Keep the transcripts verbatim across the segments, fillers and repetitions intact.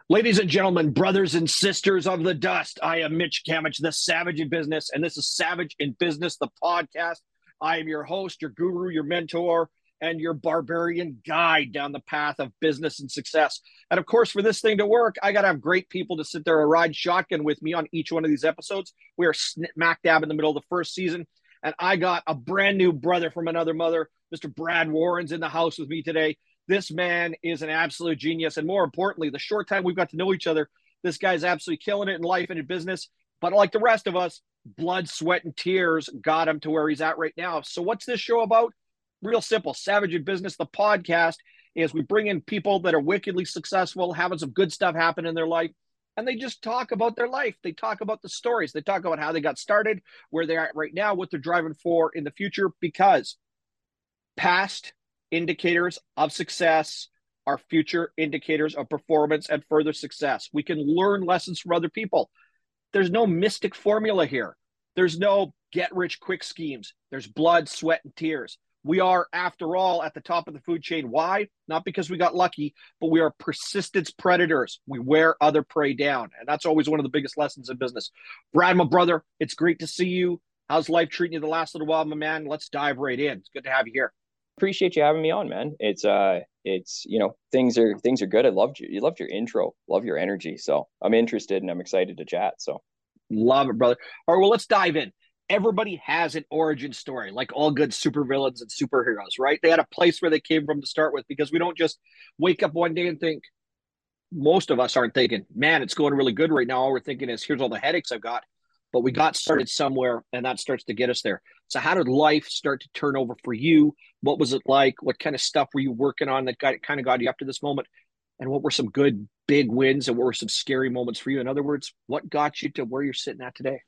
Ladies and gentlemen, brothers and sisters of the dust, I am Mitch Kamich, the Savage in Business, and this is Savage in Business, the podcast. I am your host, your guru, your mentor, and your barbarian guide down the path of business and success. And of course, for this thing to work, I got to have great people to sit there and ride shotgun with me on each one of these episodes. We are smack dab in the middle of the first season, and I got a brand new brother from another mother. Mister Brad Warren's in the house with me today. This man is an absolute genius. And more importantly, the short time we've got to know each other, this guy's absolutely killing it in life and in business. But like the rest of us, blood, sweat, and tears got him to where he's at right now. So what's this show about? Real simple. Savage in Business, the podcast, is we bring in people that are wickedly successful, having some good stuff happen in their life. And they just talk about their life. They talk about the stories. They talk about how they got started, where they're at right now, what they're driving for in the future, because past indicators of success are future indicators of performance and further success. We can learn lessons from other people. There's no mystic formula here. There's no get rich quick schemes. There's blood, sweat, and tears. We are, after all, at the top of the food chain. Why? Not because we got lucky, but we are persistence predators. We wear other prey down. And that's always one of the biggest lessons in business. Brad, my brother, it's great to see you. How's life treating you the last little while, my man? Let's dive right in. It's good to have you here. Appreciate you having me on, man. It's uh it's you know things are things are good. I loved you. You loved your intro. Love your energy. So I'm interested and I'm excited to chat. So love it, brother. All right, well, let's dive in. Everybody has an origin story, like all good supervillains and superheroes, right? They had a place where they came from to start with, because we don't just wake up one day and think, most of us aren't thinking, man, it's going really good right now. All we're thinking is, here's all the headaches I've got. But we got started somewhere, and that starts to get us there. So how did life start to turn over for you? What was it like? What kind of stuff were you working on that got kind of got you up to this moment? And what were some good big wins, and what were some scary moments for you? In other words, what got you to where you're sitting at today?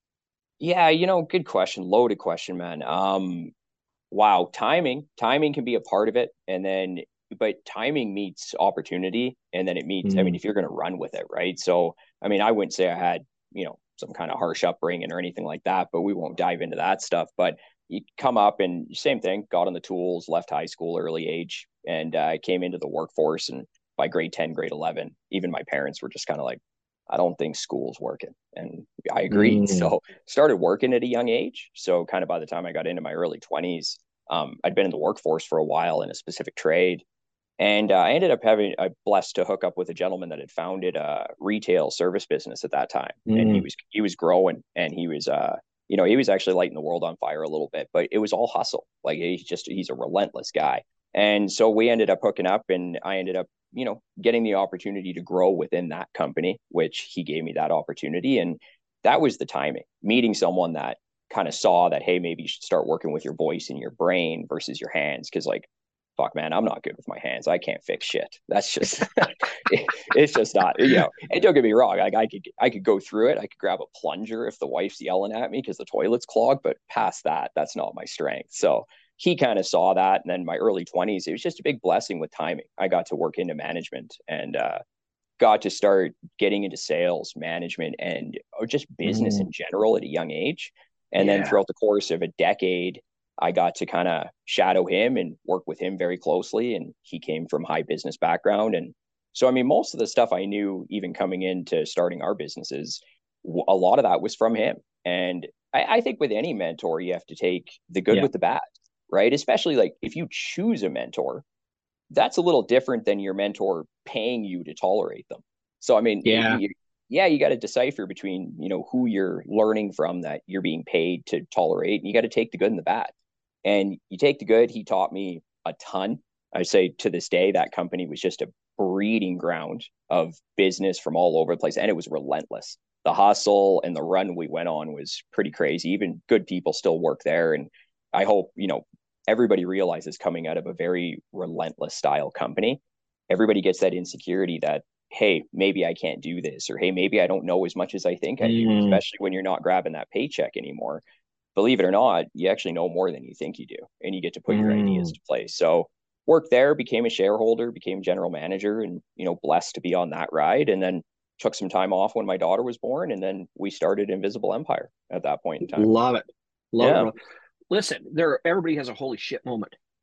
yeah, you know, good question. Loaded question, man. Um, wow, timing. Timing can be a part of it. And then but timing meets opportunity, and then it meets, I mean, Mm. if you're gonna run with it, right? So I mean, I wouldn't say I had, you know, some kind of harsh upbringing or anything like that, but we won't dive into that stuff. But you come up and same thing, got on the tools, left high school early age, and uh, came into the workforce. And by grade ten, grade eleven, even my parents were just kind of like, I don't think school's working. And I agreed. Mm. So started working at a young age. So kind of by the time I got into my early twenties, um, I'd been in the workforce for a while in a specific trade. And uh, I ended up having, I blessed to hook up with a gentleman that had founded a retail service business at that time. And he Mm. was, he was growing, and he was, uh, you know, he was actually lighting the world on fire a little bit, but it was all hustle. Like he's just, he's a relentless guy. And so we ended up hooking up, and I ended up, you know, getting the opportunity to grow within that company, which he gave me that opportunity. And that was the timing, meeting someone that kind of saw that, hey, maybe you should start working with your voice and your brain versus your hands. Cause like, fuck, man, I'm not good with my hands. I can't fix shit. That's just, it, it's just not, you know, and don't get me wrong. Like I could, I could go through it. I could grab a plunger if the wife's yelling at me because the toilet's clogged, but past that, that's not my strength. So he kind of saw that. And then my early twenties, it was just a big blessing with timing. I got to work into management, and uh, got to start getting into sales, management, and or just business Mm. in general at a young age. And then Yeah. throughout the course of a decade, I got to kind of shadow him and work with him very closely. And he came from high business background. And so, I mean, most of the stuff I knew, even coming into starting our businesses, a lot of that was from him. And I, I think with any mentor, you have to take the good Yeah. with the bad, right? Especially like if you choose a mentor, that's a little different than your mentor paying you to tolerate them. So, I mean, Yeah. you, yeah, you got to decipher between, you know, who you're learning from that you're being paid to tolerate, and you got to take the good and the bad. And you take the good. He taught me a ton. I say to this day, that company was just a breeding ground of business from all over the place. And it was relentless. The hustle and the run we went on was pretty crazy. Even good people still work there. And I hope, you know, everybody realizes, coming out of a very relentless style company, everybody gets that insecurity that, hey, maybe I can't do this, or hey, maybe I don't know as much as I think I do, Mm. especially when you're not grabbing that paycheck anymore. Believe it or not, you actually know more than you think you do, and you get to put your ideas Mm. to place. So worked there, became a shareholder, became general manager, and, you know, blessed to be on that ride. And then took some time off when my daughter was born, and then we started Invisible Empire at that point in time. Love it. Love it, Yeah. bro. Listen, there everybody has a holy shit moment.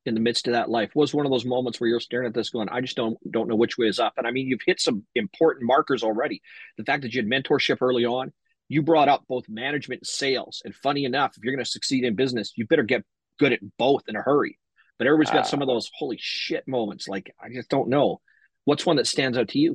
in the midst of that life? What was one of those moments where you're staring at this going, I just don't don't know which way is up? And I mean, you've hit some important markers already. The fact that you had mentorship early on, you brought up both management and sales. And funny enough, if you're going to succeed in business, you better get good at both in a hurry. But everybody's got Uh, some of those holy shit moments. Like, I just don't know. What's one that stands out to you?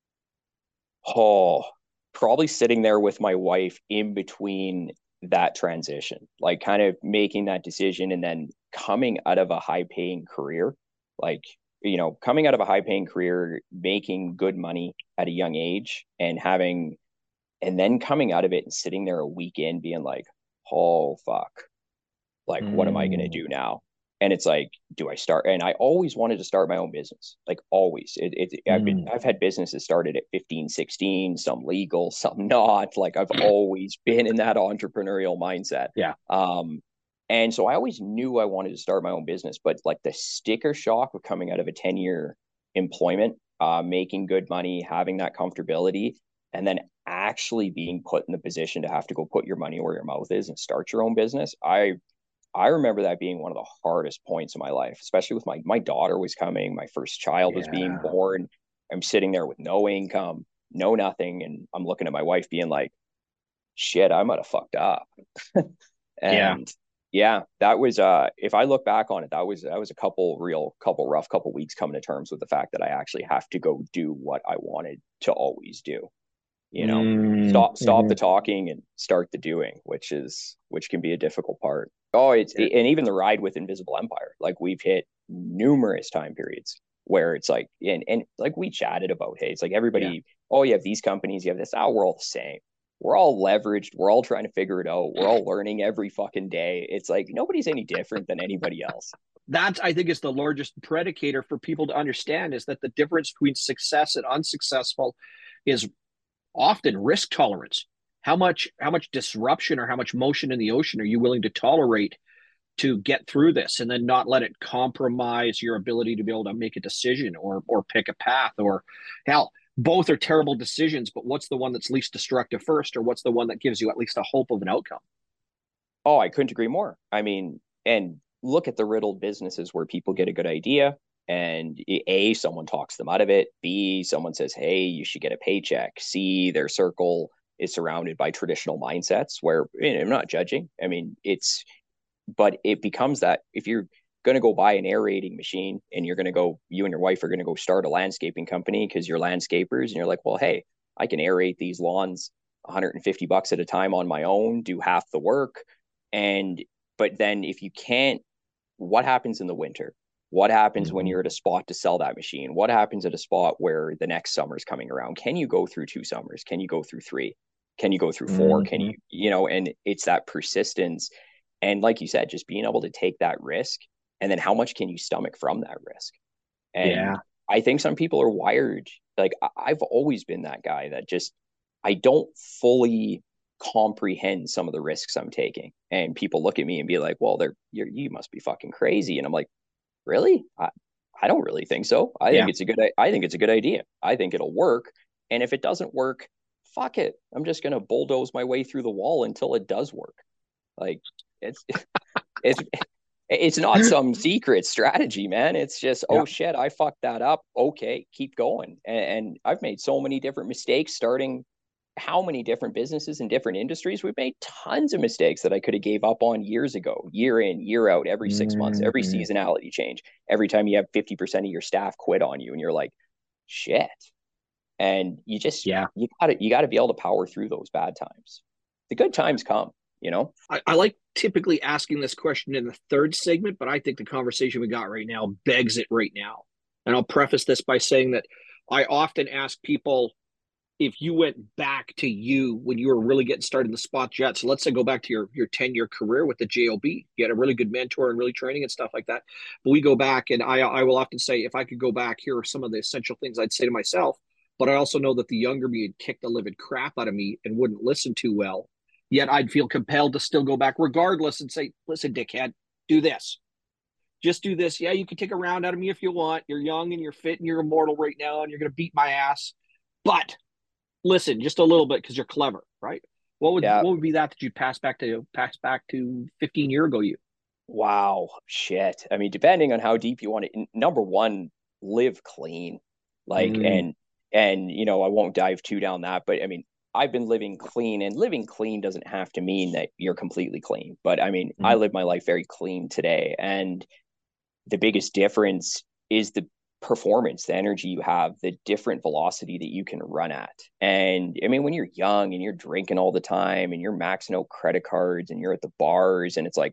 oh, probably sitting there with my wife in between that transition, like kind of making that decision and then coming out of a high paying career, like, you know, coming out of a high paying career, making good money at a young age and having, and then coming out of it and sitting there a weekend being like, oh, fuck, like, what am I going to Mm. do now? And it's like, do I start? And I always wanted to start my own business, like always. It, it I've been, Mm. I've had businesses started at fifteen, sixteen, some legal, some not. Like I've always been in that entrepreneurial mindset. Yeah. Um, and so I always knew I wanted to start my own business, but like the sticker shock of coming out of a ten year employment, uh, making good money, having that comfortability, and then actually being put in the position to have to go put your money where your mouth is and start your own business. I I remember that being one of the hardest points in my life, especially with my my daughter was coming, my first child was being Yeah. born. I'm sitting there with no income, no nothing, and I'm looking at my wife being like, "Shit, I might have fucked up." Yeah. And yeah, that was uh if I look back on it, that was that was a couple real couple rough couple weeks coming to terms with the fact that I actually have to go do what I wanted to always do. You know, Mm. stop stop Hmm. the talking and start the doing, which is which can be a difficult part. Oh, it's Yeah. and even the ride with Invisible Empire, like we've hit numerous time periods where it's like and and like we chatted about, hey, it's like Yeah. everybody, oh, you have these companies, you have this, oh, we're all the same. We're all leveraged, we're all trying to figure it out, we're all learning every fucking day. It's like nobody's any different than anybody else. That I think is the largest predicator for people to understand is that the difference between success and unsuccessful is often risk tolerance. How much how much disruption or how much motion in the ocean are you willing to tolerate to get through this and then not let it compromise your ability to be able to make a decision or or pick a path or hell, both are terrible decisions, but what's the one that's least destructive first, or what's the one that gives you at least a hope of an outcome? Oh, I couldn't agree more. I mean, and look at the riddled businesses where people get a good idea and A, someone talks them out of it. B, someone says, hey, you should get a paycheck. C, their circle is surrounded by traditional mindsets where you know, I'm not judging. I mean, it's, but it becomes that if you're going to go buy an aerating machine and you're going to go, you and your wife are going to go start a landscaping company because you're landscapers and you're like, well, hey, I can aerate these lawns one hundred fifty bucks at a time on my own, do half the work. And, but then if you can't, what happens in the winter? What happens when Mm-hmm. you're at a spot to sell that machine? What happens at a spot where the next summer's coming around? Can you go through two summers? Can you go through three? Can you go through four? Can Mm-hmm. you, you know, and it's that persistence. And like you said, just being able to take that risk and then how much can you stomach from that risk? And Yeah. I think some people are wired. Like I've always been that guy that just, I don't fully comprehend some of the risks I'm taking. And people look at me and be like, well, they're, you're, you must be fucking crazy. And I'm like, really? I, I don't really think so. I think Yeah. it's a good, I think it's a good idea. I think it'll work. And if it doesn't work, fuck it. I'm just going to bulldoze my way through the wall until it does work. Like it's, it's, it's not some secret strategy, man. It's just, Yeah. oh shit, I fucked that up. Okay, keep going. And, and I've made so many different mistakes starting how many different businesses in different industries. We've made tons of mistakes that I could have gave up on years ago, year in, year out, every six months, every Mm-hmm. seasonality change, every time you have fifty percent of your staff quit on you and you're like, shit. And you just, Yeah. you gotta, you gotta be able to power through those bad times. The good times come, you know? I, I like typically asking this question in the third segment, but I think the conversation we got right now begs it right now. And I'll preface this by saying that I often ask people, if you went back to you when you were really getting started in the spot jet, so let's say go back to your your ten year career with the J O B, you had a really good mentor and really training and stuff like that. But we go back, and I I will often say, if I could go back, here are some of the essential things I'd say to myself. But I also know that the younger me had kicked the living crap out of me and wouldn't listen too well. Yet I'd feel compelled to still go back regardless and say, listen, dickhead, do this. Just do this. Yeah, you can take a round out of me if you want. You're young and you're fit and you're immortal right now and you're going to beat my ass. But listen just a little bit because you're clever, right? What would Yeah. what would be that that you'd pass back to pass back to fifteen year ago you? Wow, shit. I mean, depending on how deep you want it, number one, live clean. Like, Mm, and and you know, I won't dive too down that, but I mean, I've been living clean, and living clean doesn't have to mean that you're completely clean. But I mean, I mm, live my life very clean today, and the biggest difference is the performance, the energy you have, the different velocity that you can run at. And I mean, when you're young and you're drinking all the time and you're maxing out credit cards and you're at the bars, and it's like,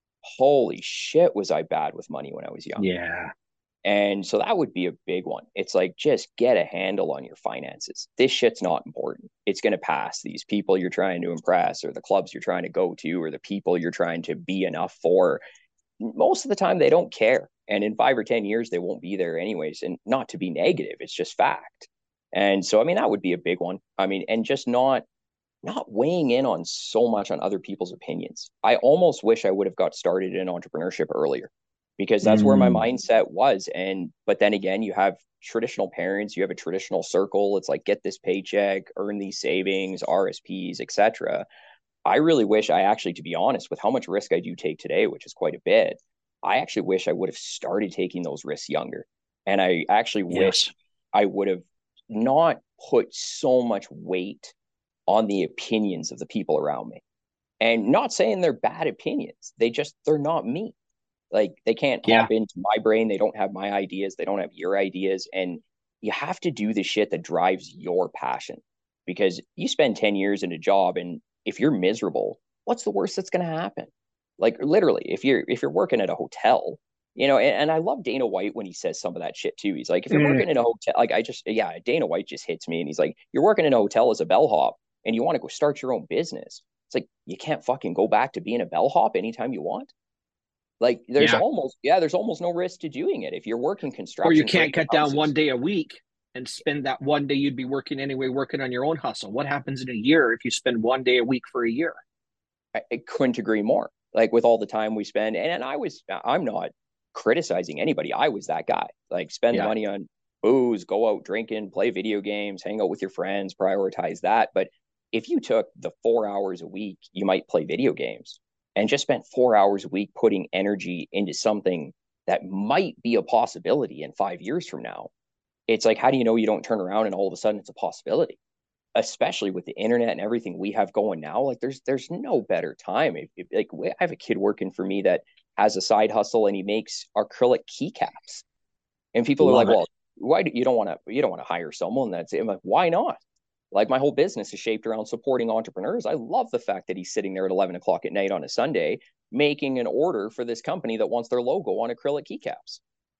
holy shit, was I bad with money when I was young. yeah. And so that would be a big one. It's like, just get a handle on your finances. This shit's not important. It's going to pass. These people you're trying to impress, or the clubs you're trying to go to, or the people you're trying to be enough for, most of the time they don't care. And in five or ten years, they won't be there anyways. And not to be negative, it's just fact. And so, I mean, that would be a big one. I mean, and just not not weighing in on so much on other people's opinions. I almost wish I would have got started in entrepreneurship earlier, because that's where my Mm, mindset was. And but then again, you have traditional parents, you have a traditional circle. It's like, get this paycheck, earn these savings, R S Ps, et cetera. I really wish I actually, to be honest, with how much risk I do take today, which is quite a bit, I actually wish I would have started taking those risks younger. And I actually yes. wish I would have not put so much weight on the opinions of the people around me. And not saying they're bad opinions. They just, they're not me. Like, they can't Yeah. hop into my brain. They don't have my ideas. They don't have your ideas. And you have to do the shit that drives your passion, because you spend ten years in a job, and if you're miserable, what's the worst that's going to happen? Like, literally, if you're, if you're working at a hotel, you know, and, and I love Dana White when he says some of that shit too. He's like, if you're Mm, working in a hotel, like, I just, yeah, Dana White just hits me. And he's like, you're working in a hotel as a bellhop and you want to go start your own business. It's like, you can't fucking go back to being a bellhop anytime you want. Like, there's yeah. almost, yeah, there's almost no risk to doing it. If you're working Or you construction for can't eight cut down one houses, day a week and spend that one day you'd be working anyway, working on your own hustle. What happens in a year if you spend one day a week for a year? I, I couldn't agree more. Like, with all the time we spend, and, and I was, I'm not criticizing anybody. I was that guy. Like, spend the Yeah. money on booze, go out drinking, play video games, hang out with your friends, prioritize that. But if you took the four hours a week you might play video games, and just spent four hours a week putting energy into something that might be a possibility in five years from now, it's like, how do you know you don't turn around and all of a sudden it's a possibility? Especially with the internet and everything we have going now, like, there's there's no better time. If, if, like, I have a kid working for me that has a side hustle, and he makes acrylic keycaps, and people are like, Love it. well, why do you don't want to you don't want to hire someone that's it? I'm like, why not? Like, my whole business is shaped around supporting entrepreneurs. I love the fact that he's sitting there at eleven o'clock at night on a Sunday making an order for this company that wants their logo on acrylic keycaps.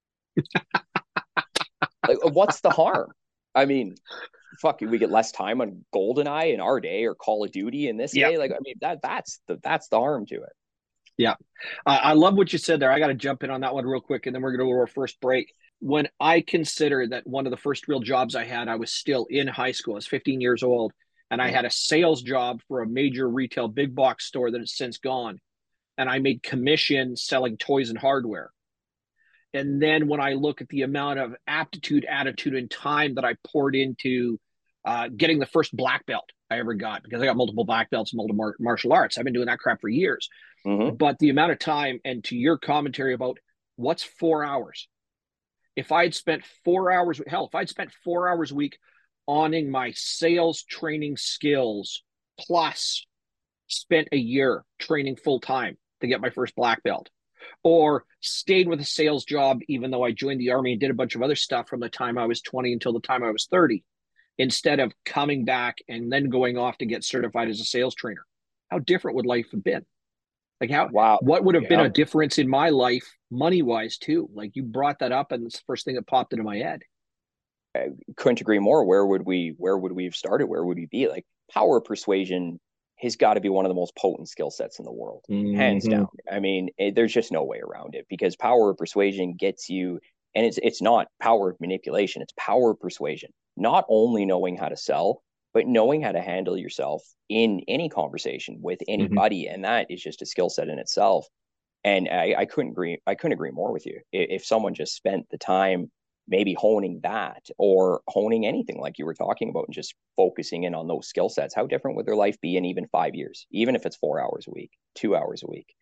Like, what's the harm? I mean, fuck, we get less time on GoldenEye in our day, or Call of Duty in this Yeah. day. Like, I mean, that that's the that's the harm to it. Yeah. Uh, I love what you said there. I got to jump in on that one real quick, and then we're going to go to our first break. When I consider that one of the first real jobs I had, I was still in high school. I was fifteen years old, and I Mm. had a sales job for a major retail big box store that has since gone. And I made commission selling toys and hardware. And then when I look at the amount of aptitude, attitude, and time that I poured into uh, getting the first black belt I ever got, because I got multiple black belts in multiple martial arts. I've been doing that crap for years. Mm-hmm. But the amount of time, and to your commentary about what's four hours, if I had spent four hours, hell, if I'd spent four hours a week owning my sales training skills, plus spent a year training full time to get my first black belt, or stayed with a sales job, even though I joined the army and did a bunch of other stuff from the time I was twenty until the time I was thirty, instead of coming back and then going off to get certified as a sales trainer. How different would life have been? Like, how, Wow. what would have been Yeah. a difference in my life money wise too? Like, you brought that up, and it's the first thing that popped into my head. I couldn't agree more. Where would we where would we have started? Where would we be? Like, power of persuasion has got to be one of the most potent skill sets in the world, hands Mm-hmm. down. I mean, it, there's just no way around it, because power of persuasion gets you, and it's it's not power of manipulation, it's power of persuasion. Not only knowing how to sell, but knowing how to handle yourself in any conversation with Mm-hmm. anybody, and that is just a skill set in itself. And I, I couldn't agree. I couldn't agree more with you. If someone just spent the time maybe honing that, or honing anything like you were talking about, and just focusing in on those skill sets, how different would their life be in even five years, even if it's four hours a week, two hours a week?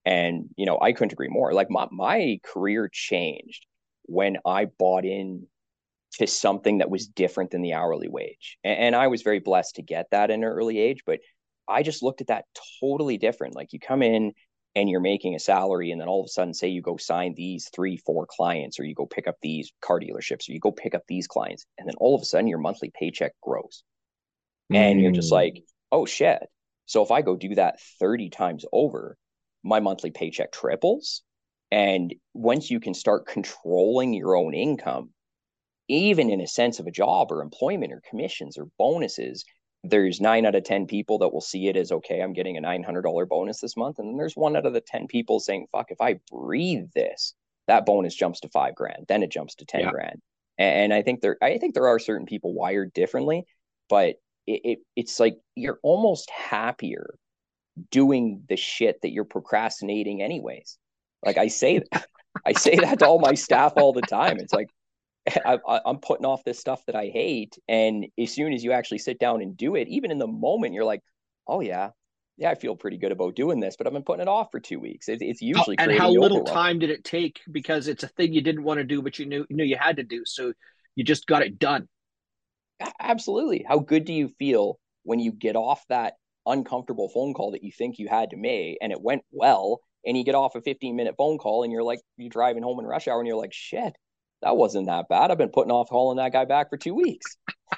And, you know, I couldn't agree more. Like my, my career changed when I bought in to something that was different than the hourly wage. And, and I was very blessed to get that in an early age, but I just looked at that totally different. Like you come in and you're making a salary, and then all of a sudden, say you go sign these three, four clients, or you go pick up these car dealerships, or you go pick up these clients, and then all of a sudden your monthly paycheck grows. And you're just Mm. like, oh shit. So if I go do that thirty times over, my monthly paycheck triples. And once you can start controlling your own income, even in a sense of a job or employment or commissions or bonuses, there's nine out of ten people that will see it as, okay, I'm getting a nine hundred dollars bonus this month. And then there's one out of the ten people saying, fuck, if I breathe this, that bonus jumps to five grand, then it jumps to ten Yeah. grand. And I think there, I think there are certain people wired differently, but it, it it's like you're almost happier doing the shit that you're procrastinating anyways. Like I say, I say that to all my staff all the time. It's like, I, I'm putting off this stuff that I hate. And as soon as you actually sit down and do it, even in the moment, you're like, oh, yeah, yeah, I feel pretty good about doing this, but I've been putting it off for two weeks. It, it's How, usually and how creating the little overwhelm. time did it take? Because it's a thing you didn't want to do, but you knew you knew you had to do. So you just got it done. Absolutely. How good do you feel when you get off that uncomfortable phone call that you think you had to make and it went well, and you get off a fifteen minute phone call and you're like, you're driving home in rush hour and you're like, shit, that wasn't that bad. I've been putting off calling that guy back for two weeks.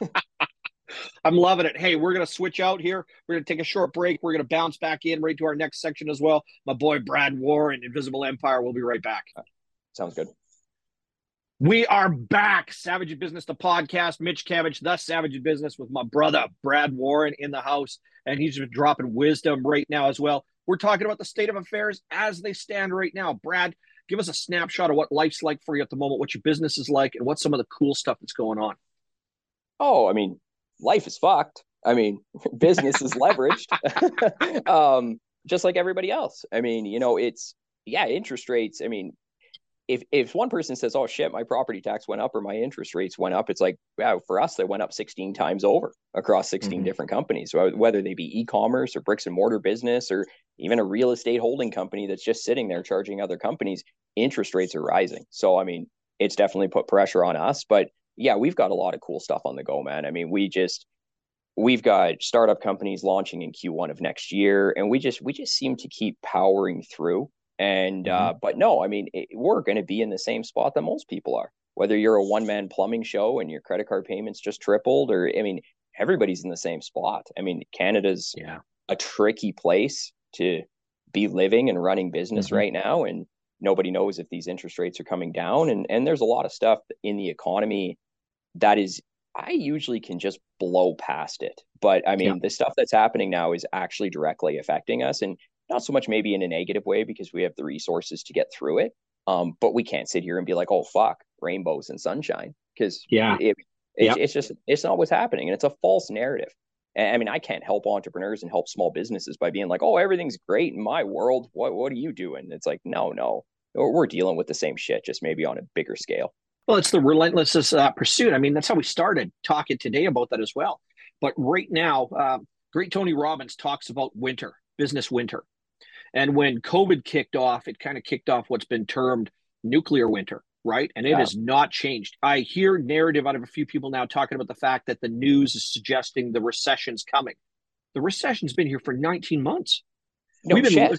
I'm loving it. Hey, we're going to switch out here. We're going to take a short break. We're going to bounce back in right to our next section as well. My boy Brad Warren, Invisible Empire. We'll be right back. Sounds good. We are back. Savage in Business, the podcast. Mitch Kamich, the Savage in Business, with my brother Brad Warren in the house. And he's been dropping wisdom right now as well. We're talking about the state of affairs as they stand right now. Brad, give us a snapshot of what life's like for you at the moment, what your business is like, and what's some of the cool stuff that's going on. Oh, I mean, life is fucked. I mean, business is leveraged, um, just like everybody else. I mean, you know, it's, yeah, interest rates. I mean, if if one person says, oh shit, my property tax went up or my interest rates went up, it's like, wow, for us, they went up sixteen times over across sixteen Mm-hmm. different companies, whether they be e-commerce or bricks and mortar business or even a real estate holding company that's just sitting there charging other companies. Interest rates are rising. So, I mean, it's definitely put pressure on us. But yeah, we've got a lot of cool stuff on the go, man. I mean, we just, we've got startup companies launching in Q one of next year, and we just we just seem to keep powering through. And Mm-hmm. uh, but no, I mean, it, we're going to be in the same spot that most people are. Whether you're a one man plumbing show and your credit card payments just tripled, or I mean, everybody's in the same spot. I mean, Canada's Yeah. a tricky place to be living and running business Mm-hmm. right now, and nobody knows if these interest rates are coming down. And and there's a lot of stuff in the economy that is, I usually can just blow past it. But I Yeah. mean, the stuff that's happening now is actually directly affecting us, and not so much maybe in a negative way because we have the resources to get through it. Um, but we can't sit here and be like, oh, fuck, rainbows and sunshine, because Yeah. it, it's, Yeah. it's just, it's not what's happening. And it's a false narrative. And I mean, I can't help entrepreneurs and help small businesses by being like, oh, everything's great in my world. What, what are you doing? It's like, no, no, we're dealing with the same shit, just maybe on a bigger scale. Well, it's the relentless uh, pursuit. I mean, that's how we started talking today about that as well. But right now, um, great Tony Robbins talks about winter, business winter. And when COVID kicked off, it kind of kicked off what's been termed nuclear winter, right? And it Yeah. has not changed. I hear narrative out of a few people now talking about the fact that the news is suggesting the recession's coming. The recession's been here for nineteen months. No We've been, shit.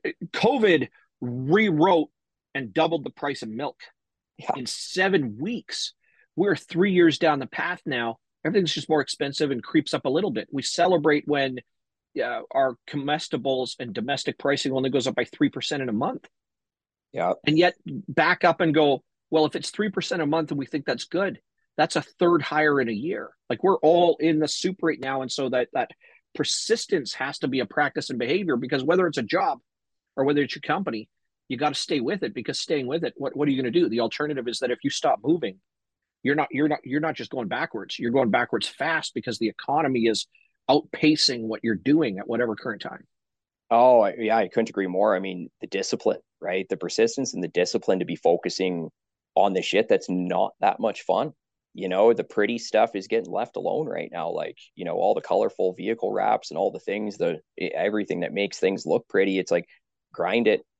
COVID rewrote and doubled the price of milk Yeah. in seven weeks. We're three years down the path now. Everything's just more expensive and creeps up a little bit. We celebrate when uh, our comestibles and domestic pricing only goes up by three percent in a month. Yeah. And yet back up and go, well, if it's three percent a month and we think that's good, that's a third higher in a year. Like we're all in the soup right now. And so that, that persistence has to be a practice and behavior, because whether it's a job or whether it's your company, you got to stay with it, because staying with it, what, what are you going to do? The alternative is that if you stop moving, you're not, you're not, you're not just going backwards. You're going backwards fast because the economy is outpacing what you're doing at whatever current time. Oh, yeah, I couldn't agree more. I mean, the discipline, right? The persistence and the discipline to be focusing on the shit that's not that much fun. You know, the pretty stuff is getting left alone right now. Like, you know, all the colorful vehicle wraps and all the things, the everything that makes things look pretty. It's like grind it,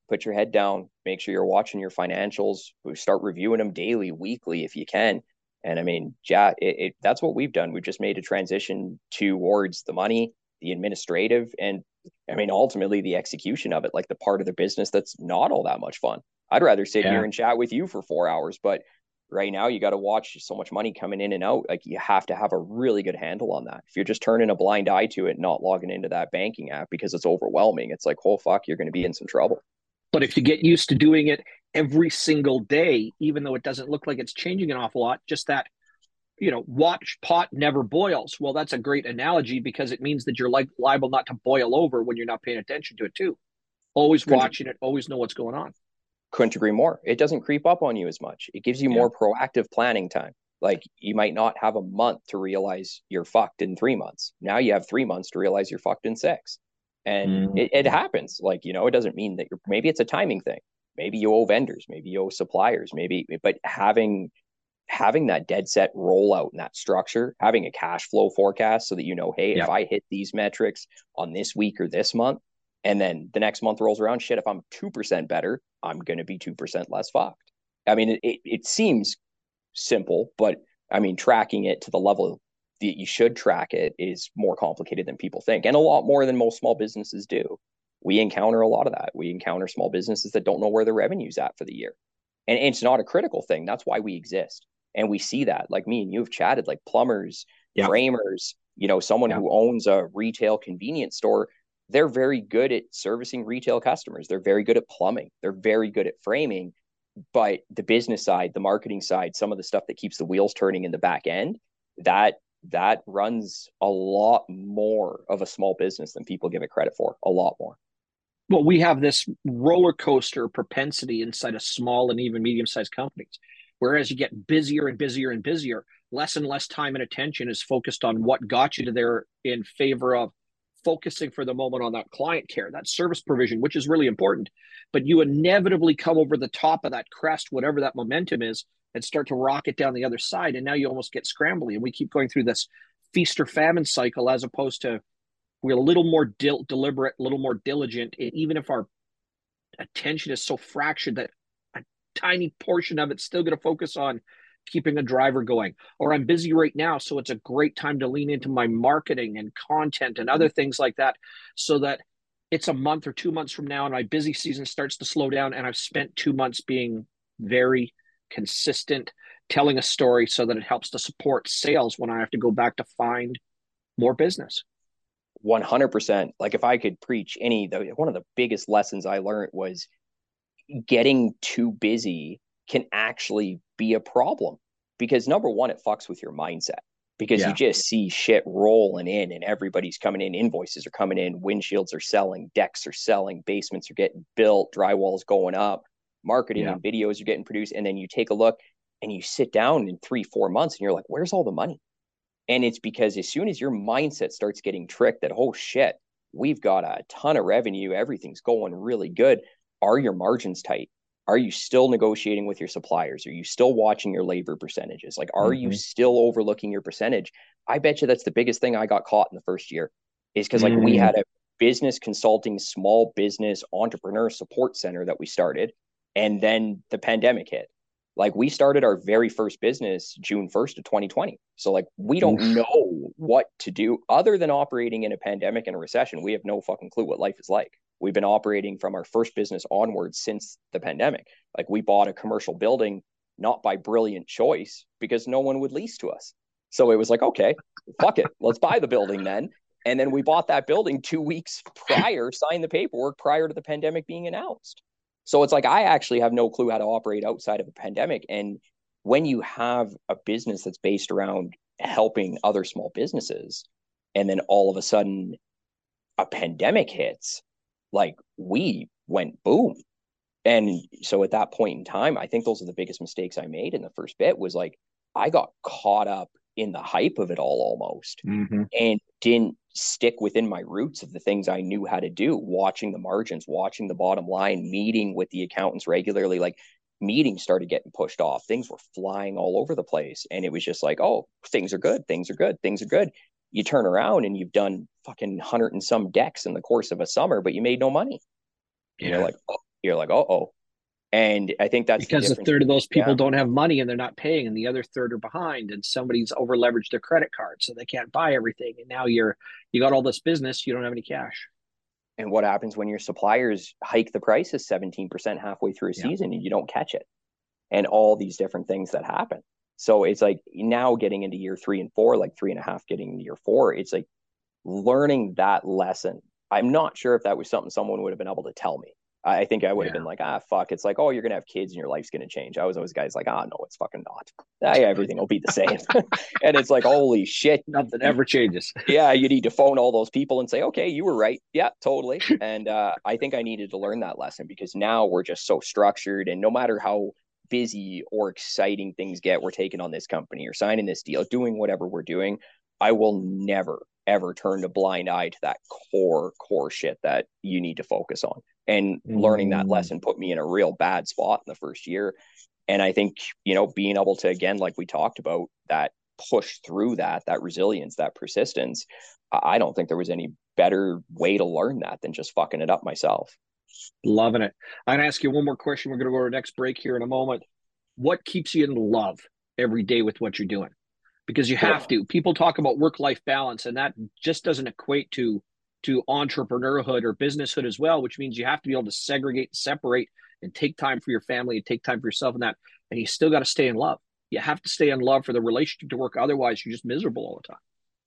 put your head down, make sure you're watching your financials, start reviewing them daily, weekly, if you can. And I mean, yeah, it, it, that's what we've done. We've just made a transition towards the money, the administrative, and I mean, ultimately the execution of it, like the part of the business that's not all that much fun. I'd rather sit yeah. here and chat with you for four hours, but right now you got to watch so much money coming in and out. Like you have to have a really good handle on that. If you're just turning a blind eye to it, not logging into that banking app because it's overwhelming, it's like, oh, fuck, you're going to be in some trouble. But if you get used to doing it every single day, even though it doesn't look like it's changing an awful lot, just that, you know, watch pot never boils. Well, that's a great analogy because it means that you're like liable not to boil over when you're not paying attention to it too. Always couldn't, watching it, always know what's going on. Couldn't agree more. It doesn't creep up on you as much. It gives you yeah. more proactive planning time. Like you might not have a month to realize you're fucked in three months. Now you have three months to realize you're fucked in six. And mm-hmm. it, it happens. Like, you know, it doesn't mean that you're, maybe it's a timing thing. Maybe you owe vendors, maybe you owe suppliers, maybe, but having, having that dead set rollout and that structure, having a cash flow forecast so that, you know, hey, yeah. if I hit these metrics on this week or this month, and then the next month rolls around, shit, if I'm two percent better, I'm going to be two percent less fucked. I mean, it, it seems simple, but I mean, tracking it to the level that you should track it is more complicated than people think, and a lot more than most small businesses do. We encounter a lot of that. We encounter small businesses that don't know where their revenue's at for the year. And it's not a critical thing. That's why we exist. And we see that, like me and you have chatted, like plumbers, yeah. framers, you know, someone yeah. who owns a retail convenience store, they're very good at servicing retail customers. They're very good at plumbing. They're very good at framing. But the business side, the marketing side, some of the stuff that keeps the wheels turning in the back end, that that runs a lot more of a small business than people give it credit for, a lot more. Well, we have this roller coaster propensity inside of small and even medium-sized companies. Whereas you get busier and busier and busier, less and less time and attention is focused on what got you to there in favor of focusing for the moment on that client care, that service provision, which is really important. But you inevitably come over the top of that crest, whatever that momentum is, and start to rocket down the other side. And now you almost get scrambly. And we keep going through this feast or famine cycle as opposed to we're a little more dil- deliberate, a little more diligent. And even if our attention is so fractured that a tiny portion of it's still going to focus on keeping a driver going, or I'm busy right now, so it's a great time to lean into my marketing and content and other things like that, so that it's a month or two months from now and my busy season starts to slow down and I've spent two months being very consistent, telling a story so that it helps to support sales when I have to go back to find more business. one hundred percent. Like if I could preach any, the, one of the biggest lessons I learned was getting too busy can actually be a problem, because number one, it fucks with your mindset, because yeah. you just see shit rolling in and everybody's coming in, invoices are coming in, windshields are selling, decks are selling, basements are getting built, drywall's going up, marketing yeah. and videos are getting produced. And then you take a look and you sit down in three, four months and you're like, where's all the money? And it's because as soon as your mindset starts getting tricked that, oh shit, we've got a ton of revenue, everything's going really good. Are your margins tight? Are you still negotiating with your suppliers? Are you still watching your labor percentages? Like, are mm-hmm. you still overlooking your percentage? I bet you that's the biggest thing I got caught in the first year, is because like mm. we had a business consulting, small business entrepreneur support center that we started. And then the pandemic hit. Like we started our very first business June first of twenty twenty. So like we don't Oof. know what to do other than operating in a pandemic and a recession. We have no fucking clue what life is like. We've been operating from our first business onwards since the pandemic. Like we bought a commercial building, not by brilliant choice, because no one would lease to us. So it was like, okay, fuck it. Let's buy the building then. And then we bought that building two weeks prior, signed the paperwork prior to the pandemic being announced. So it's like, I actually have no clue how to operate outside of a pandemic. And when you have a business that's based around helping other small businesses, and then all of a sudden a pandemic hits, like we went boom. And so at that point in time, I think those are the biggest mistakes I made in the first bit, was like, I got caught up in the hype of it all almost mm-hmm. and didn't stick within my roots of the things I knew how to do, watching the margins, watching the bottom line, meeting with the accountants regularly. Like meetings started getting pushed off. Things were flying all over the place. And it was just like, oh, things are good. Things are good. Things are good. You turn around and you've done fucking hundred and some decks in the course of a summer, but you made no money. Yeah. You're like, oh, You're like, oh, and I think that's the Because a difference. third of those people Yeah. don't have money and they're not paying, and the other third are behind, and somebody's over leveraged their credit card so they can't buy everything. And now you're you got all this business, you don't have any cash. And what happens when your suppliers hike the prices seventeen percent halfway through a Yeah. season and you don't catch it? And all these different things that happen. So it's like now getting into year three and four, like three and a half getting into year four, it's like learning that lesson. I'm not sure if that was something someone would have been able to tell me. I think I would have Yeah. been like, ah, fuck. It's like, oh, you're going to have kids and your life's going to change. I was always guys like, ah, no, it's fucking not. Ah, yeah, everything will be the same. And it's like, holy shit. Nothing ever changes. Yeah, you need to phone all those people and say, okay, you were right. Yeah, totally. And uh, I think I needed to learn that lesson because now we're just so structured. And no matter how busy or exciting things get, we're taking on this company or signing this deal, doing whatever we're doing, I will never, ever turn a blind eye to that core, core shit that you need to focus on. And mm. learning that lesson put me in a real bad spot in the first year. And I think, you know, being able to, again, like we talked about, that push through that, that resilience, that persistence, I don't think there was any better way to learn that than just fucking it up myself. Loving it. I'm going to ask you one more question. We're going to go to our next break here in a moment. What keeps you in love every day with what you're doing? Because you have to. People talk about work-life balance, and that just doesn't equate to to entrepreneurhood or businesshood as well, which means you have to be able to segregate and separate and take time for your family and take time for yourself and that. And you still got to stay in love. You have to stay in love for the relationship to work. Otherwise, you're just miserable all the time.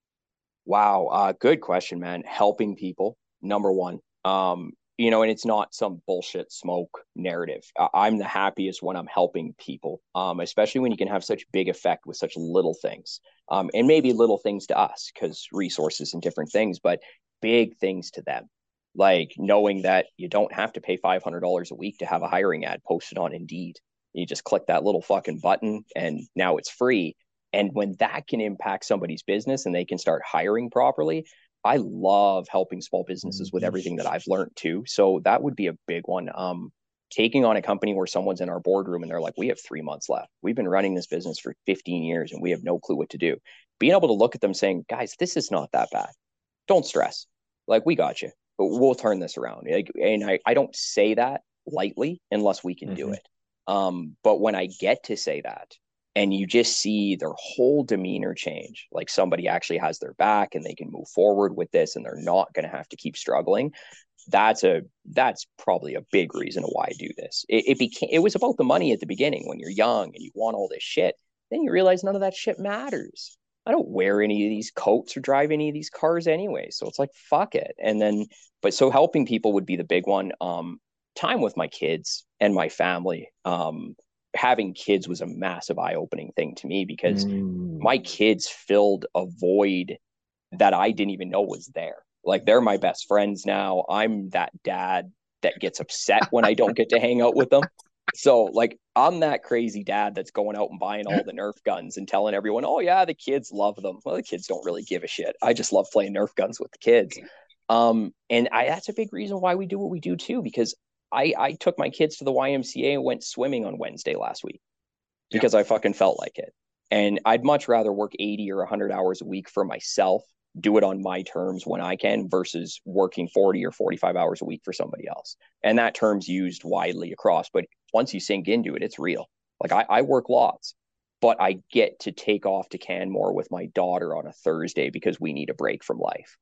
Wow. Uh, good question, man. Helping people, number one. Um, you know, and it's not some bullshit smoke narrative. I'm the happiest when I'm helping people, um, especially when you can have such big effect with such little things, um, and maybe little things to us because resources and different things, but big things to them. Like knowing that you don't have to pay five hundred dollars a week to have a hiring ad posted on Indeed. You just click that little fucking button and now it's free. And when that can impact somebody's business and they can start hiring properly, I love helping small businesses with everything that I've learned too. So that would be a big one. Um, taking on a company where someone's in our boardroom and they're like, we have three months left. We've been running this business for fifteen years and we have no clue what to do. Being able to look at them saying, guys, this is not that bad. Don't stress. Like, we got you, but we'll turn this around. Like, and I, I don't say that lightly unless we can mm-hmm. do it. Um, but when I get to say that, and you just see their whole demeanor change, like somebody actually has their back and they can move forward with this and they're not going to have to keep struggling. That's a, that's probably a big reason why I do this. It, it became, it was about the money at the beginning when you're young and you want all this shit. Then you realize none of that shit matters. I don't wear any of these coats or drive any of these cars anyway. So it's like, fuck it. And then, but so helping people would be the big one. Um, time with my kids and my family. Um, having kids was a massive eye-opening thing to me because mm. my kids filled a void that I didn't even know was there. Like, they're my best friends now. I'm that dad that gets upset when I don't get to hang out with them. So like, I'm that crazy dad that's going out and buying all the Nerf guns and telling everyone, oh yeah, the kids love them. Well, the kids don't really give a shit. I just love playing Nerf guns with the kids. Um, and I, that's a big reason why we do what we do too, because I, I took my kids to the Y M C A and went swimming on Wednesday last week because yeah. I fucking felt like it. And I'd much rather work eighty or one hundred hours a week for myself, do it on my terms when I can, versus working forty or forty-five hours a week for somebody else. And that term's used widely across, but once you sink into it, it's real. Like, I, I work lots, but I get to take off to Canmore with my daughter on a Thursday because we need a break from life.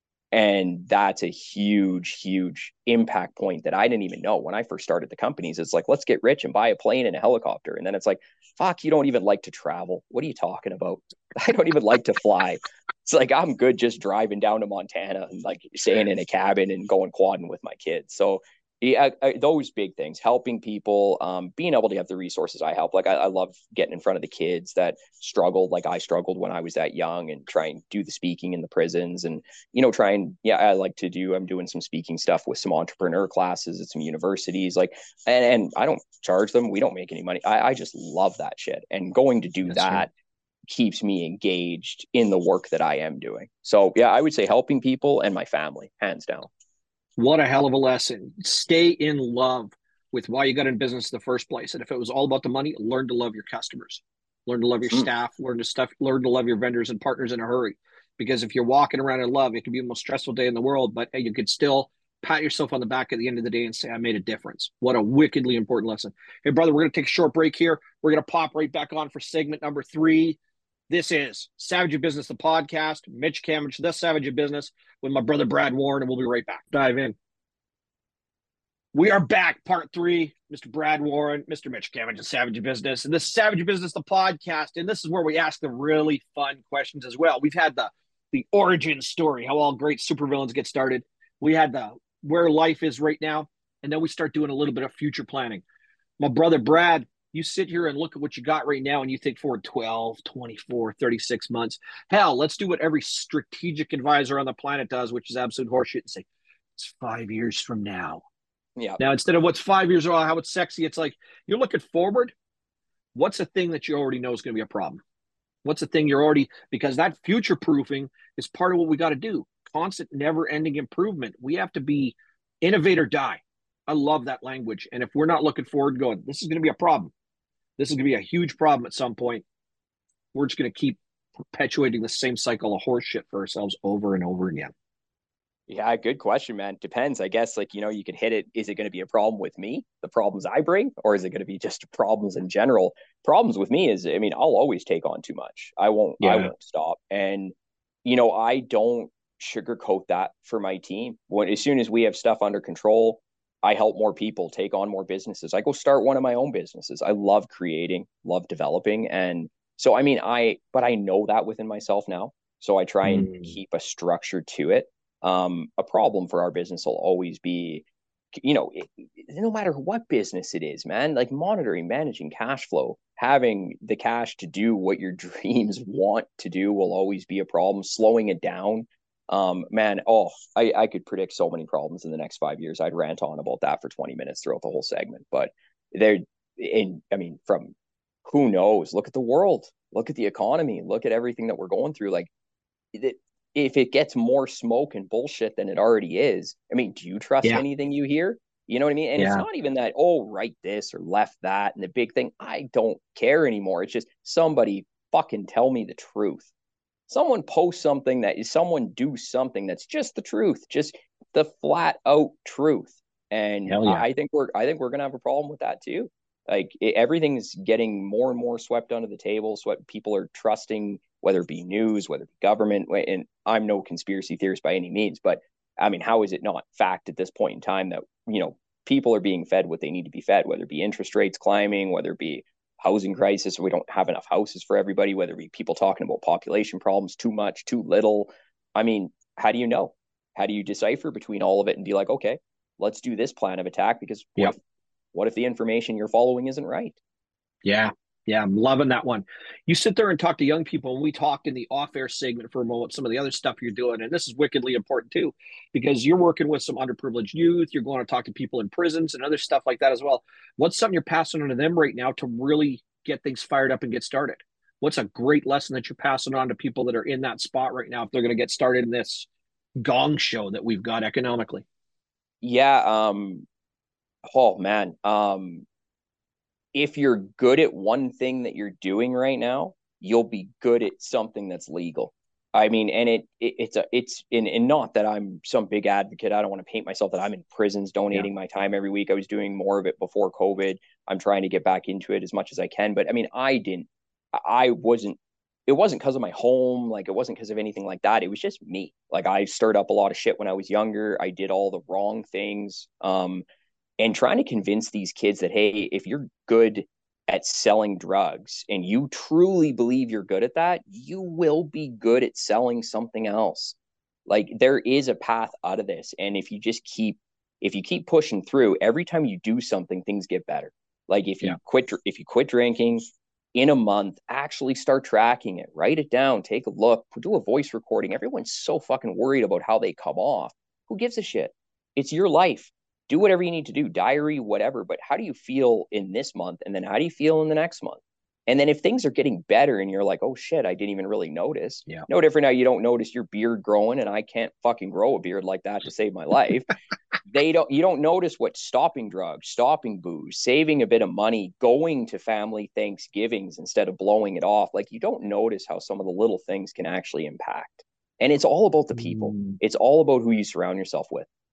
And that's a huge, huge impact point that I didn't even know when I first started the companies. It's like, let's get rich and buy a plane and a helicopter. And then it's like, fuck, you don't even like to travel. What are you talking about? I don't even like to fly. It's like, I'm good just driving down to Montana and like staying in a cabin and going quadding with my kids. So yeah, I, those big things, helping people, um, being able to have the resources I help. Like, I, I love getting in front of the kids that struggled, like I struggled when I was that young, and try and do the speaking in the prisons and, you know, try and, yeah, I like to do, I'm doing some speaking stuff with some entrepreneur classes at some universities, like, and, and I don't charge them. We don't make any money. I, I just love that shit. And going to do That's that right. keeps me engaged in the work that I am doing. So yeah, I would say helping people and my family, hands down. What a hell of a lesson. Stay in love with why you got in business in the first place. And if it was all about the money, learn to love your customers, learn to love your mm. staff, learn to stuff, learn to love your vendors and partners in a hurry. Because if you're walking around in love, it can be the most stressful day in the world, but hey, you could still pat yourself on the back at the end of the day and say, I made a difference. What a wickedly important lesson. Hey, brother, we're going to take a short break here. We're going to pop right back on for segment number three. This is Savage of Business, the podcast. Mitch Kamich, the Savage of Business, with my brother Brad Warren, and we'll be right back. Dive in. We are back, part three. Mister Brad Warren, Mister Mitch Kamich, the Savage of Business, and this is Savage of Business, the podcast. And this is where we ask the really fun questions as well. We've had the the origin story, how all great supervillains get started. We had the where life is right now, and then we start doing a little bit of future planning. My brother Brad, you sit here and look at what you got right now, and you think forward twelve, twenty-four, thirty-six months. Hell, let's do what every strategic advisor on the planet does, which is absolute horseshit, and say, it's five years from now. Yeah. Now, instead of what's five years old, how it's sexy, it's like you're looking forward. What's a thing that you already know is going to be a problem? What's the thing you're already, because that future proofing is part of what we got to do. Constant, never ending improvement. We have to be innovate or die. I love that language. And if we're not looking forward, going, this is going to be a problem. This is going to be a huge problem at some point. We're just going to keep perpetuating the same cycle of horse shit for ourselves over and over again. Yeah, good question, man. Depends. I guess, like, you know, you could hit it. Is it going to be a problem with me, the problems I bring, or is it going to be just problems in general? Problems with me is, I mean, I'll always take on too much. I won't, yeah. I won't stop. And, you know, I don't sugarcoat that for my team. When, as soon as we have stuff under control, I help more people take on more businesses. I go start one of my own businesses. I love creating, love developing. And so, I mean, I, but I know that within myself now. So I try and mm. keep a structure to it. Um, a problem for our business will always be, you know, it, no matter what business it is, man, like monitoring, managing cash flow, having the cash to do what your dreams want to do will always be a problem. Slowing it down, um, man, oh, I, I could predict so many problems in the next five years. I'd rant on about that for twenty minutes throughout the whole segment. But they're in, I mean, from who knows? Look at the world, look at the economy, look at everything that we're going through. Like, it, if it gets more smoke and bullshit than it already is, I mean, do you trust yeah. anything you hear? You know what I mean? And yeah. it's not even that, oh, right this or left that. And the big thing, I don't care anymore. It's just somebody fucking tell me the truth. Someone post something that is someone do something that's just the truth, just the flat out truth. And yeah. I think we're, I think we're going to have a problem with that too. Like it, everything's getting more and more swept under the table. So what people are trusting, whether it be news, whether it be government, and I'm no conspiracy theorist by any means, but I mean, how is it not fact at this point in time that, you know, people are being fed what they need to be fed, whether it be interest rates climbing, whether it be housing crisis, we don't have enough houses for everybody, whether it be people talking about population problems, too much, too little. I mean, how do you know? How do you decipher between all of it and be like, okay, let's do this plan of attack? Because what, yep. if, what if the information you're following isn't right? Yeah. Yeah, I'm loving that one. You sit there and talk to young people, and we talked in the off-air segment for a moment, some of the other stuff you're doing, and this is wickedly important too, because you're working with some underprivileged youth, you're going to talk to people in prisons and other stuff like that as well. What's something you're passing on to them right now to really get things fired up and get started? What's a great lesson that you're passing on to people that are in that spot right now if they're going to get started in this gong show that we've got economically? Yeah, um, oh man, um, if you're good at one thing that you're doing right now, you'll be good at something that's legal. I mean, and it, it it's a it's in and not that I'm some big advocate. I don't want to paint myself that I'm in prisons donating yeah. my time every week. I was doing more of it before COVID. I'm trying to get back into it as much as I can. But I mean, I didn't, I wasn't, it wasn't because of my home. Like it wasn't because of anything like that. It was just me. Like I stirred up a lot of shit when I was younger. I did all the wrong things. Um, And trying to convince these kids that, hey, if you're good at selling drugs and you truly believe you're good at that, you will be good at selling something else. Like there is a path out of this. And if you just keep, if you keep pushing through, every time you do something, things get better. Like if you yeah. quit, if you quit drinking in a month, actually start tracking it, write it down, take a look, do a voice recording. Everyone's so fucking worried about how they come off. Who gives a shit? It's your life. Do whatever you need to do, diary, whatever. But how do you feel in this month? And then how do you feel in the next month? And then if things are getting better and you're like, oh shit, I didn't even really notice. Yeah. No different now. You don't notice your beard growing, and I can't fucking grow a beard like that to save my life. They don't, you don't notice what stopping drugs, stopping booze, saving a bit of money, going to family Thanksgivings instead of blowing it off. Like you don't notice how some of the little things can actually impact. And it's all about the people. Mm. It's all about who you surround yourself with.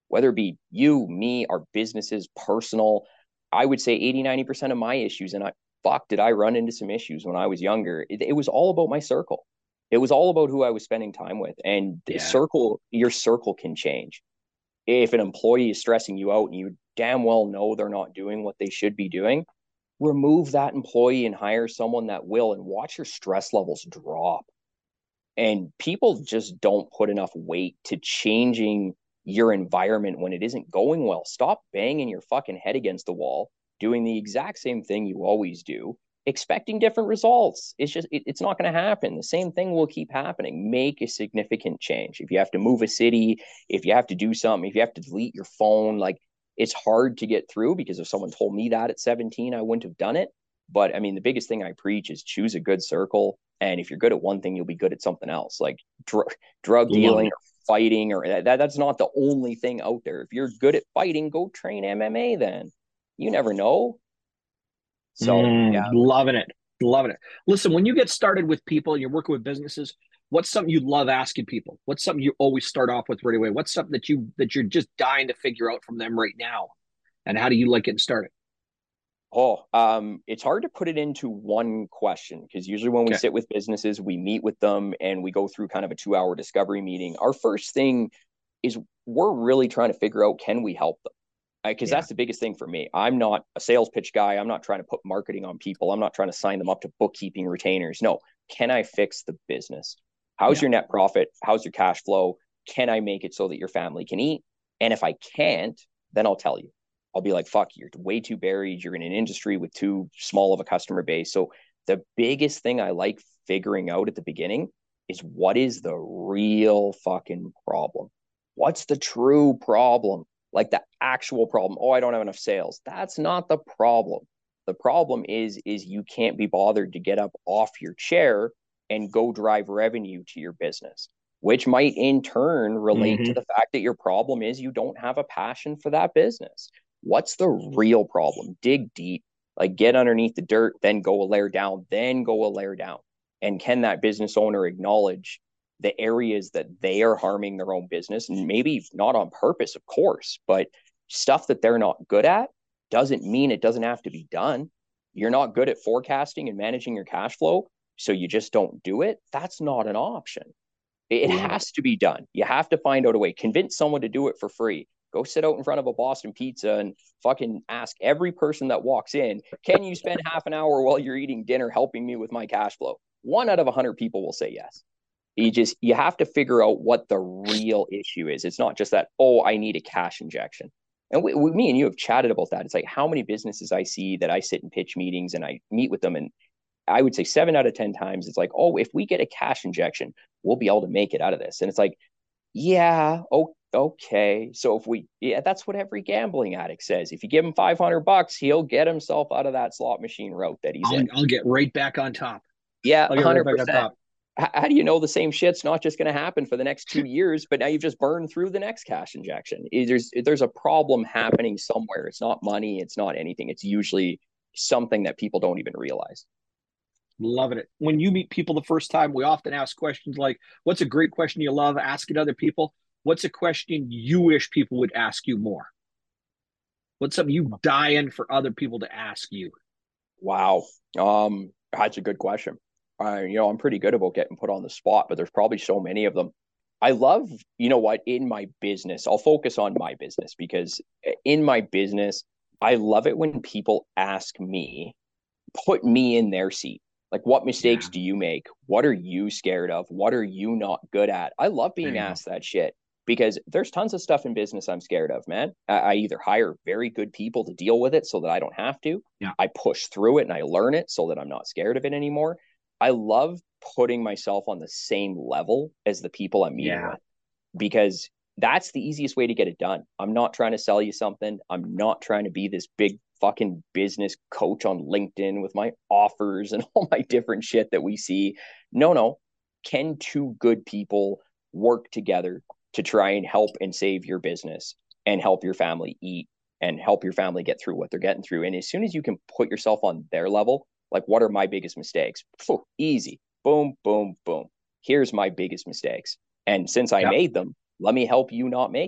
whether it be you, me, our businesses, personal. I would say eighty, ninety percent of my issues, and I, fuck, did I run into some issues when I was younger? It, it was all about my circle. It was all about who I was spending time with. And the Yeah. circle, your circle can change. If an employee is stressing you out and you damn well know they're not doing what they should be doing, remove that employee and hire someone that will, and watch your stress levels drop. And people just don't put enough weight to changing your environment when it isn't going well. Stop banging your fucking head against the wall, doing the exact same thing you always do, expecting different results. It's just, it, it's not going to happen. The same thing will keep happening. Make a significant change. If you have to move a city, if you have to do something, if you have to delete your phone, like, it's hard to get through, because if someone told me that at seventeen, I wouldn't have done it. But I mean, the biggest thing I preach is choose a good circle. And if you're good at one thing, you'll be good at something else, like dr- drug dealing or fighting, or that, that's not the only thing out there. If you're good at fighting, go train M M A then. You never know. So, Mm, yeah. loving it. Loving it. Listen, when you get started with people and you're working with businesses, what's something you love asking people? What's something you always start off with right away? What's something that you that you're just dying to figure out from them right now? And how do you like getting started? Oh, um, it's hard to put it into one question, because usually when we Okay. sit with businesses, we meet with them and we go through kind of a two hour discovery meeting. Our first thing is we're really trying to figure out, can we help them? Because Yeah. that's the biggest thing for me. I'm not a sales pitch guy. I'm not trying to put marketing on people. I'm not trying to sign them up to bookkeeping retainers. No, can I fix the business? How's Yeah. your net profit? How's your cash flow? Can I make it so that your family can eat? And if I can't, then I'll tell you. I'll be like, fuck, you're way too buried. You're in an industry with too small of a customer base. So the biggest thing I like figuring out at the beginning is, what is the real fucking problem? What's the true problem? Like the actual problem. Oh, I don't have enough sales. That's not the problem. The problem is, is you can't be bothered to get up off your chair and go drive revenue to your business, which might in turn relate to Mm-hmm. the fact that your problem is you don't have a passion for that business. What's the real problem? Dig deep, like get underneath the dirt, then go a layer down, then go a layer down. And can that business owner acknowledge the areas that they are harming their own business? And maybe not on purpose, of course, but stuff that they're not good at doesn't mean it doesn't have to be done. You're not good at forecasting and managing your cash flow, so you just don't do it. That's not an option. It Love it. has to be done. You have to find out a way. Convince someone to do it for free. Go sit out in front of a Boston Pizza and fucking ask every person that walks in, can you spend half an hour while you're eating dinner helping me with my cash flow? One out of a hundred people will say yes. You just, you have to figure out what the real issue is. It's not just that, oh, I need a cash injection. And we, we, me and you have chatted about that. It's like, how many businesses I see that I sit in pitch meetings and I meet with them, and I would say seven out of ten times it's like, oh, if we get a cash injection, we'll be able to make it out of this. And it's like, yeah, oh, okay. So if we, yeah, that's what every gambling addict says. If you give him five hundred bucks, he'll get himself out of that slot machine route that he's I'll in. I'll get right back on top. Yeah, I'll get right back on one hundred percent. top. How do you know the same shit's not just going to happen for the next two years, but now you've just burned through the next cash injection? There's, there's a problem happening somewhere. It's not money. It's not anything. It's usually something that people don't even realize. Loving it. When you meet people the first time, we often ask questions like, what's a great question you love asking other people? What's a question you wish people would ask you more? What's something you dying for other people to ask you? Wow. Um, that's a good question. Uh, you know, I'm pretty good about getting put on the spot, but there's probably so many of them. I love, you know what, in my business, I'll focus on my business, because in my business, I love it when people ask me, put me in their seat. Like, what mistakes Yeah. do you make? What are you scared of? What are you not good at? I love being There asked that shit, because there's tons of stuff in business I'm scared of, man. I, I either hire very good people to deal with it so that I don't have to. Yeah. I push through it and I learn it so that I'm not scared of it anymore. I love putting myself on the same level as the people I'm meeting Yeah. with, because that's the easiest way to get it done. I'm not trying to sell you something. I'm not trying to be this big fucking business coach on LinkedIn with my offers and all my different shit that we see. No, no. Can two good people work together to try and help and save your business and help your family eat and help your family get through what they're getting through? And as soon as you can put yourself on their level, like, what are my biggest mistakes? Phew, easy. Boom, boom, boom. Here's my biggest mistakes. And since I Yeah. made them, let me help you not make them.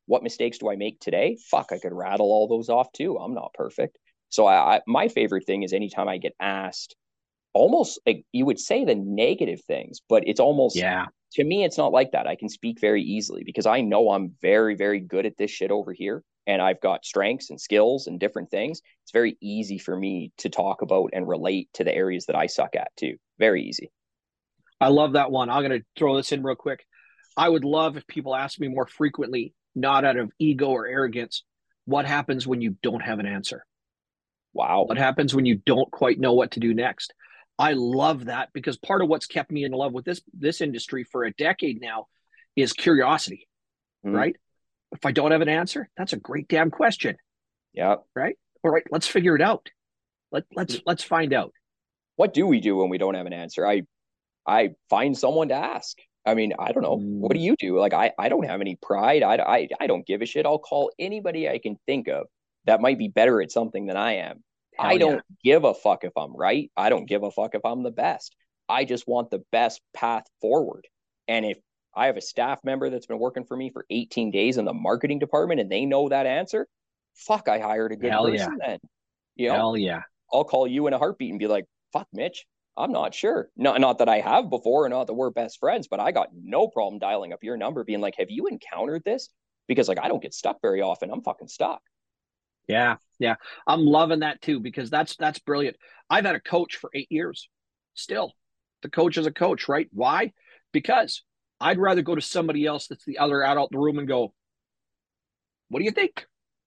what mistakes do I make today? Fuck, I could rattle all those off too. I'm not perfect. So I, I my favorite thing is anytime I get asked almost like you would say the negative things, but it's almost, Yeah. to me, it's not like that. I can speak very easily because I know I'm very, very good at this shit over here. And I've got strengths and skills and different things. It's very easy for me to talk about and relate to the areas that I suck at too. Very easy. I love that one. I'm going to throw this in real quick. I would love if people ask me more frequently, not out of ego or arrogance, what happens when you don't have an answer? Wow. What happens when you don't quite know what to do next? I love that because part of what's kept me in love with this this industry for a decade now is curiosity, mm. right? If I don't have an answer, that's a great damn question. Yeah. Right? All right, let's figure it out. Let let's let's find out. What do we do when we don't have an answer? I I find someone to ask. I mean, I don't know. Mm. What do you do? Like, I, I don't have any pride. I, I, I don't give a shit. I'll call anybody I can think of that might be better at something than I am. Hell I don't yeah. give a fuck if I'm right. I don't give a fuck if I'm the best. I just want the best path forward. And if I have a staff member that's been working for me for eighteen days in the marketing department and they know that answer, fuck, I hired a good Hell person yeah. then. You know? Hell yeah. I'll call you in a heartbeat and be like, fuck, Mitch, I'm not sure. Not, not that I have before, not that we're best friends, but I got no problem dialing up your number, being like, have you encountered this? Because like, I don't get stuck very often. I'm fucking stuck. Yeah. Yeah. I'm loving that too, because that's, that's brilliant. I've had a coach for eight years still. The coach is a coach, right? Why? Because I'd rather go to somebody else that's the other adult in the room and go, what do you think?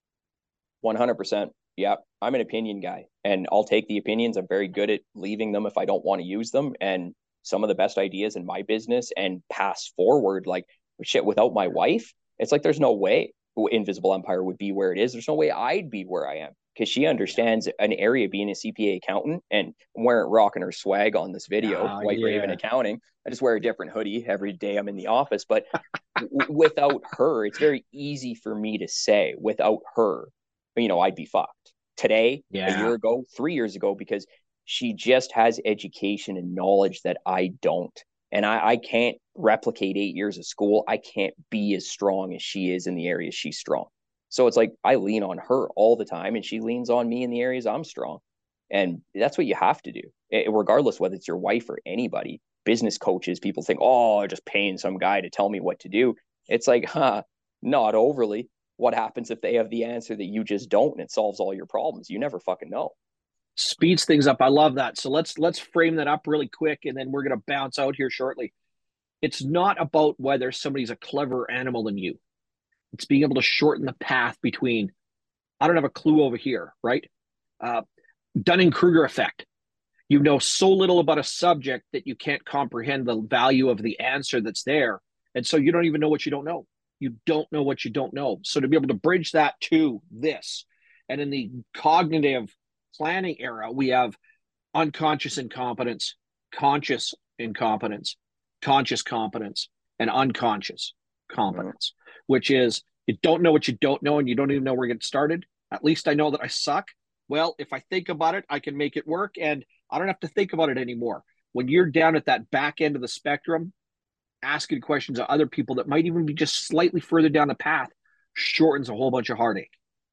one hundred percent. Yeah, I'm an opinion guy and I'll take the opinions. I'm very good at leaving them if I don't want to use them. And some of the best ideas in my business and pass forward, like shit, without my wife, it's like there's no way Invisible Empire would be where it is. There's no way I'd be where I am because she understands an area being a C P A accountant, and I'm wearing rocking her swag on this video, uh, White yeah. Raven Accounting. I just wear a different hoodie every day I'm in the office. But w- without her, it's very easy for me to say without her, you know, I'd be fucked today, yeah. a year ago, three years ago, because she just has education and knowledge that I don't. And I, I can't replicate eight years of school. I can't be as strong as she is in the areas she's strong. So it's like I lean on her all the time and she leans on me in the areas I'm strong. And that's what you have to do, it, regardless whether it's your wife or anybody. Business coaches, people think, oh, just paying some guy to tell me what to do. It's like, huh, not overly. What happens if they have the answer that you just don't and it solves all your problems? You never fucking know. Speeds things up. I love that. So let's let's frame that up really quick and then we're going to bounce out here shortly. It's not about whether somebody's a cleverer animal than you. It's being able to shorten the path between, I don't have a clue over here, right? Uh, Dunning-Kruger effect. You know so little about a subject that you can't comprehend the value of the answer that's there. And so you don't even know what you don't know. You don't know what you don't know. So to be able to bridge that to this, and in the cognitive planning era, we have unconscious incompetence, conscious incompetence, conscious competence, and unconscious competence, mm-hmm. which is you don't know what you don't know and you don't even know where to get started. At least I know that I suck. Well, if I think about it, I can make it work and I don't have to think about it anymore. When you're down at that back end of the spectrum, asking questions of other people that might even be just slightly further down the path shortens a whole bunch of heartache.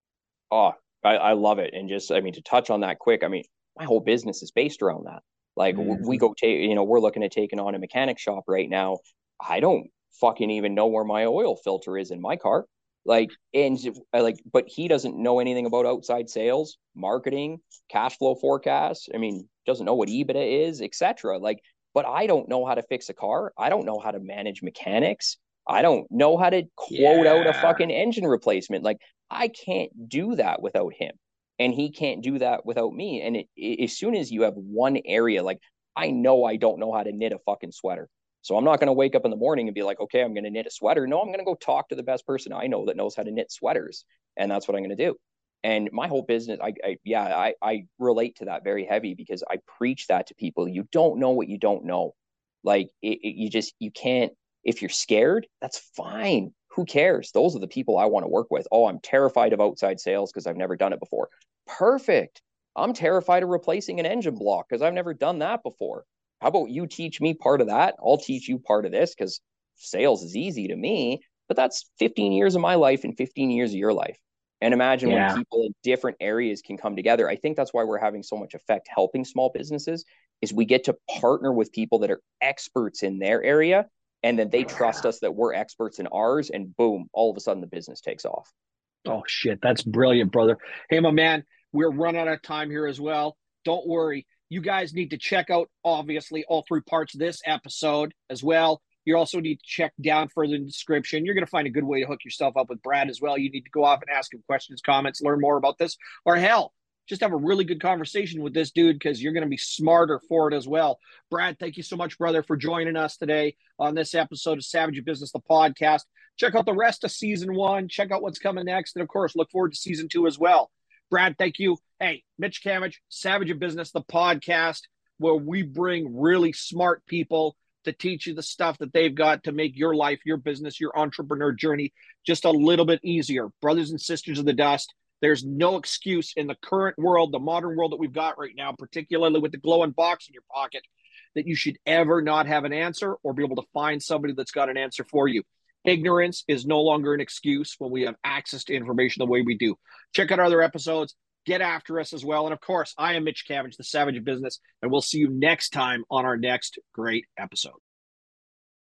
Oh, I, I love it. And just, I mean, to touch on that quick, I mean, my whole business is based around that. Like mm-hmm. we go take, you know, we're looking at taking on a mechanic shop right now. I don't fucking even know where my oil filter is in my car. Like, and like, but he doesn't know anything about outside sales, marketing, cash flow forecasts. I mean, doesn't know what EBITDA is, et cetera. Like, but I don't know how to fix a car. I don't know how to manage mechanics. I don't know how to quote yeah. out a fucking engine replacement. Like, I can't do that without him. And he can't do that without me. And it, it, as soon as you have one area, like, I know I don't know how to knit a fucking sweater. So I'm not going to wake up in the morning and be like, okay, I'm going to knit a sweater. No, I'm going to go talk to the best person I know that knows how to knit sweaters. And that's what I'm going to do. And my whole business, I, I yeah, I, I relate to that very heavy because I preach that to people. You don't know what you don't know. Like it, it, you just, you can't, if you're scared, that's fine. Who cares? Those are the people I want to work with. Oh, I'm terrified of outside sales because I've never done it before. Perfect. I'm terrified of replacing an engine block because I've never done that before. How about you teach me part of that? I'll teach you part of this because sales is easy to me. but that's fifteen years of my life and fifteen years of your life. And imagine when Yeah. people in different areas can come together. I think that's why we're having so much effect helping small businesses, is we get to partner with people that are experts in their area, and then they trust us that we're experts in ours, and boom, all of a sudden the business takes off. Oh, shit. That's brilliant, brother. Hey, my man, we're running out of time here as well. Don't worry. You guys need to check out, obviously, all three parts of this episode as well. You also need to check down further in the description. You're going to find a good way to hook yourself up with Brad as well. You need to go off and ask him questions, comments, learn more about this, or hell, just have a really good conversation with this dude, because you're going to be smarter for it as well. Brad, thank you so much, brother, for joining us today on this episode of Savage of Business, the podcast. Check out the rest of season one. Check out what's coming next. And of course, look forward to season two as well. Brad, thank you. Hey, Mitch Kamich, Savage of Business, the podcast, where we bring really smart people to teach you the stuff that they've got to make your life, your business, your entrepreneur journey just a little bit easier. Brothers and sisters of the dust, there's no excuse in the current world, the modern world that we've got right now, particularly with the glowing box in your pocket, that you should ever not have an answer or be able to find somebody that's got an answer for you. Ignorance is no longer an excuse when we have access to information the way we do. Check out our other episodes. Get after us as well. And of course, I am Mitch Kamich, the Savage of Business, and we'll see you next time on our next great episode.